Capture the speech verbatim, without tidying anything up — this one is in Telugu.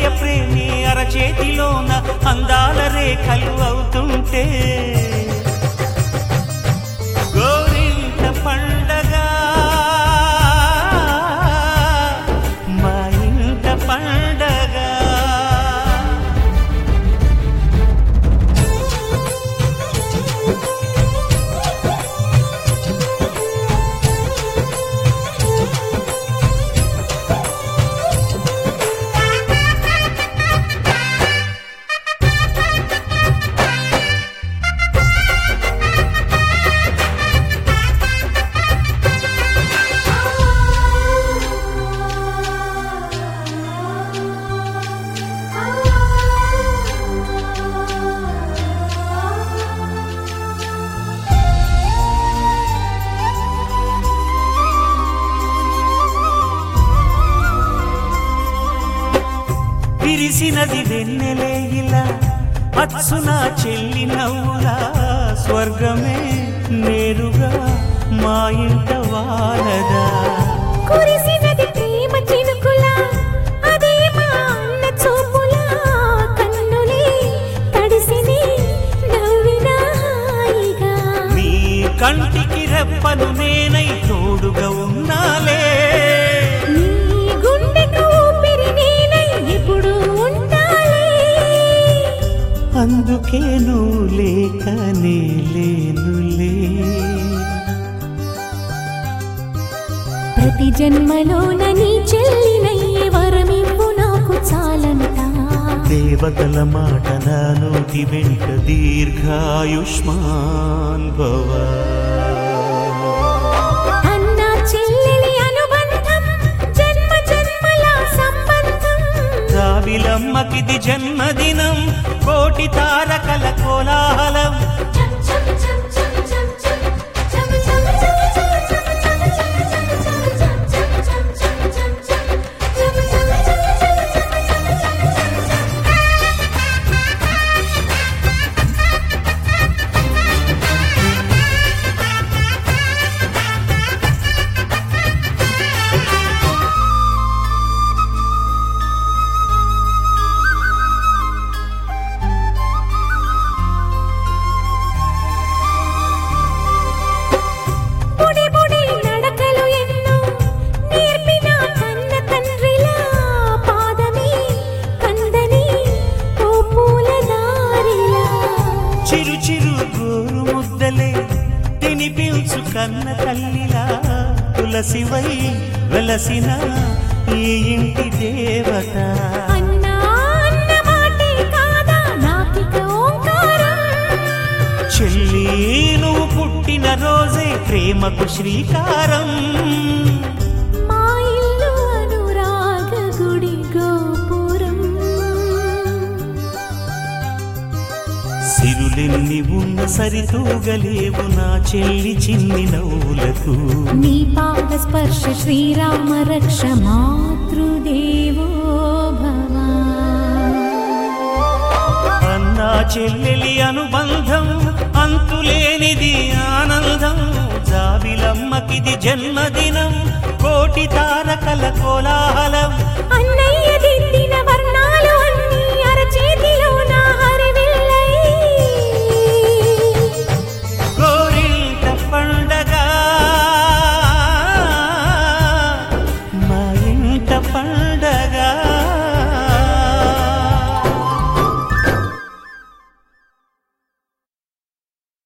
ప్రేమి అరచేతిలోన అందాల రేఖలు అవుతుంటే గోరింట పండగ మా ఇంట పండగ. విరిసినది వెన్నెలే ఇలా అచ్చున చెల్లి నవ్వులా స్వర్గమే నేరుగా మా ఇంట వాలదా. కురిసినది ప్రేమ చినుకులా అదే మా అన్న చూపులా కన్నులే తడిసిని నవ్వినా హాయిగా. నీ కంటికి రెప్పను నేనై తోడుగా ఉన్నాలే, అందుకే నువ్వు లేకనే లేనులే. ప్రతి జన్మలోన నీ చెల్లినయ్యే వరమివ్వు నాకు చాలంట. దేవతల మాట నా నోటి వెంట దీర్ఘాయుష్మాన్ భవ. అన్న చెల్లెలి అనుబంధం జన్మ జన్మల సంబంధం. జాబిలమ్మకిది జన్మదినం కోటి తారకల కోలాహలం. చిరు చిరు గోరు ముద్దలే తినిపించు కన్న తల్లిలా తులసివై వెలసిన ఈ ఇంటి దేవత. చెల్లి నువ్వు పుట్టిన రోజే ప్రేమకు శ్రీకారం. సిరులెన్ని ఉన్న సరితూగలేవు నా చెల్లి చిన్ని నవ్వులకు. నీ పాద స్పర్శ శ్రీరామ రక్ష మాతృదేవో భవ. అన్నా చెల్లెలి అనుబంధం అంతులేనిది ఆనందం. జాబిలమ్మకిది జన్మదినం కోటి తారకల కోలాహలం. అన్నయ్య దిద్దిన వర్ణ